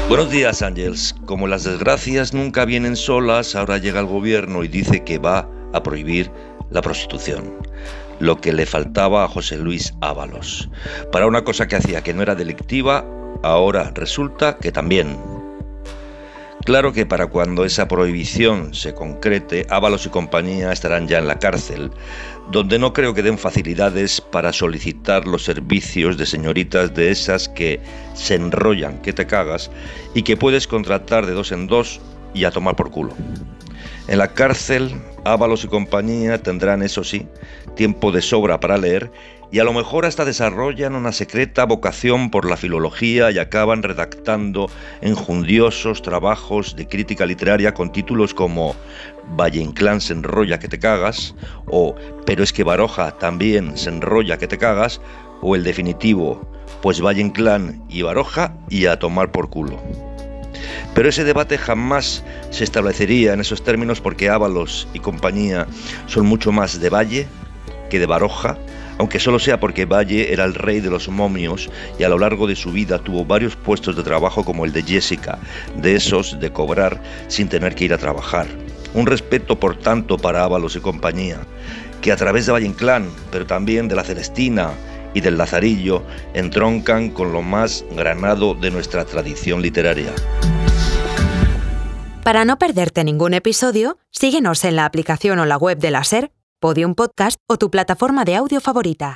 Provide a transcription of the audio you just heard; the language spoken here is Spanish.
Buenos días, Ángels. Como las desgracias nunca vienen solas, ahora llega el gobierno y dice que va a prohibir la prostitución. Lo que le faltaba a José Luis Ábalos. Para una cosa que hacía que no era delictiva, ahora resulta que también. Claro que para cuando esa prohibición se concrete, Ábalos y compañía estarán ya en la cárcel, donde no creo que den facilidades para solicitar los servicios de señoritas de esas que se enrollan que te cagas y que puedes contratar de 2 en 2 y a tomar por culo. En la cárcel, Ábalos y compañía tendrán, eso sí, tiempo de sobra para leer y a lo mejor hasta desarrollan una secreta vocación por la filología y acaban redactando enjundiosos trabajos de crítica literaria con títulos como Valle Inclán se enrolla que te cagas, o Pero es que Baroja también se enrolla que te cagas, o el definitivo, pues Valle Inclán y Baroja y a tomar por culo. Pero ese debate jamás se establecería en esos términos porque Ábalos y compañía son mucho más de Valle que de Baroja, aunque solo sea porque Valle era el rey de los momios y a lo largo de su vida tuvo varios puestos de trabajo como el de Jessica, de esos de cobrar sin tener que ir a trabajar. Un respeto, por tanto, para Ábalos y compañía, que a través de Valle Inclán, pero también de la Celestina y del Lazarillo, entroncan con lo más granado de nuestra tradición literaria. Para no perderte ningún episodio, síguenos en la aplicación o la web de la SER, Podium Podcast o tu plataforma de audio favorita.